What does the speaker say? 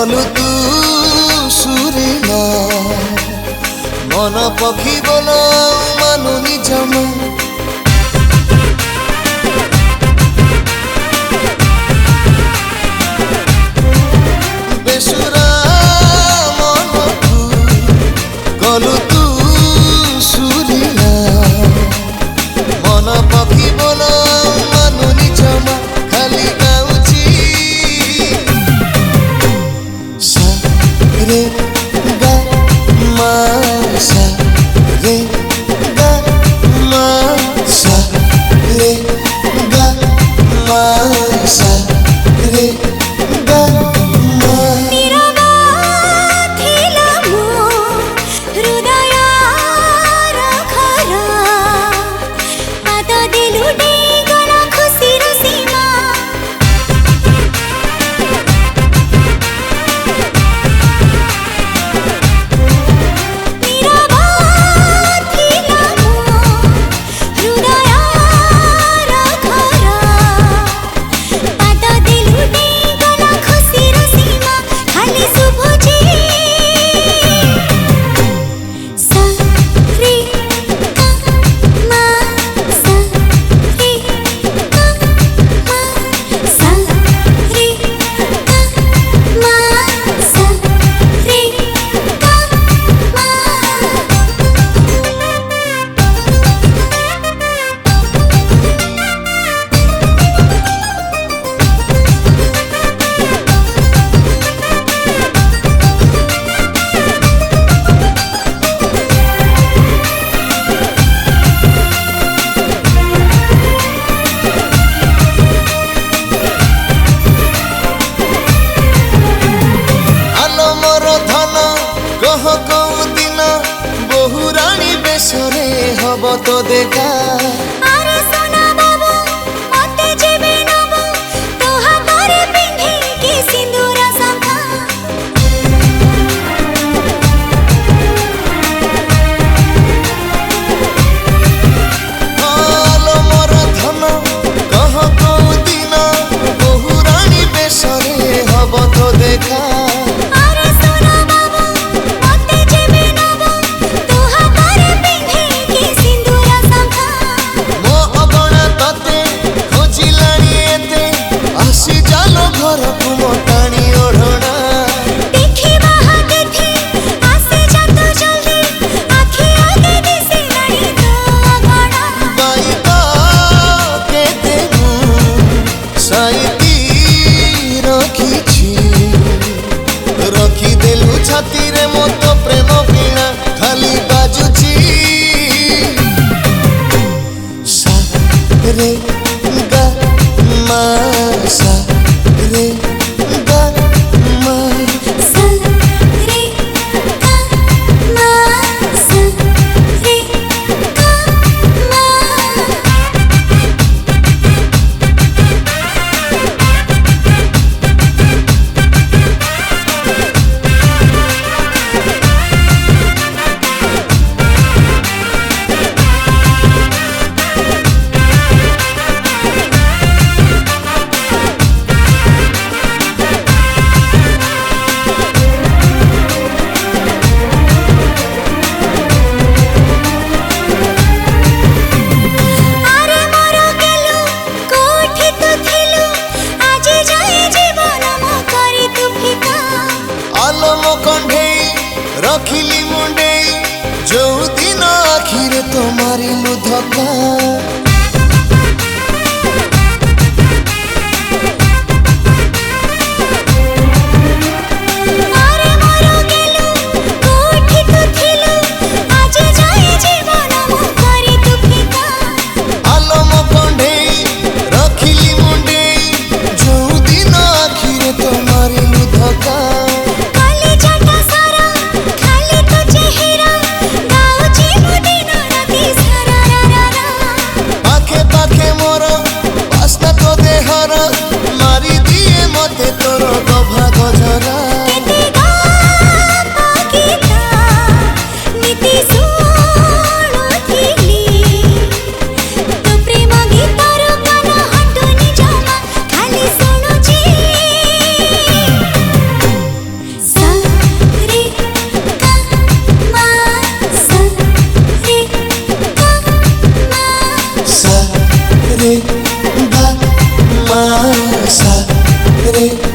गलु तू सुरिला मन पखी बोल मानुनी जमा बेसुरा मन तू गलु तू सुरिला मन पखी बोल मानुनी जमा खाली गाउची सा रे गा मा सा रे गा मा सा रे गा मा सा रे गा मा निरवा थिला मो हृदय रखरा पाद दिलु डे गला खुशी र सीमा निरवा थिला मो हृदय रखरा पाद दिलु डे गला खुशी र सीमा खाली सुभुजी सा रे गा मा सा रे गा मा सा रे गा मा सा रे गा मा आलो मोर धन कह कौ दिन बहुराणी बेशरे हब तो देखा आरे सोना बाबू मते जेबे नबो तोहा करे पिंधे के सिंदूर संखा आलो मोर धन कह कौ दिन बहुराणी बेशरे हब तो देखा आरे सोना बाबू मते जेबे नबो तोहा करे पिंधे के सिंदूर संखा मो अगणा तते खोजिलाणी एते आसी जालो घर को मोटाणी ओढ़ना देखिबा हाथे आसे जातो जल्दी आखि आगे दिसे नहीं तो अगणा बाई तो केते साइती रखी देलु छाती रे मत प्रेम बीणा खाली बाजुची सा रे गा मा सा रे गा मा सा रे गा मा सा रे गा मा आरे मोरो गेलु कोठी तू थिलु आज जाए जीवन मो करी तू फिका आलो मो कंढेई रखिली मुंडेई जो दिन आखिर तो मारिलु धक्का आरे मोरो गेलु कोठी तू थिलु आज जाए जीवन मो करी तू फिका आलो मो कंढेई रखिली मुंडेई जो दिन आखिर तो मारिलु धक्का काली जाटा सारा खाली तो चेहरा गाउची मो दिन राती सारा रा रा रा पाखे पाखे मोर बास्ता तो देहर मारी दिए मते तोर गभा गजरा केते गा पाकिता नीति सुणुथिली तो प्रेम गीतर कान हटुनी जमा खाली सुणुची रे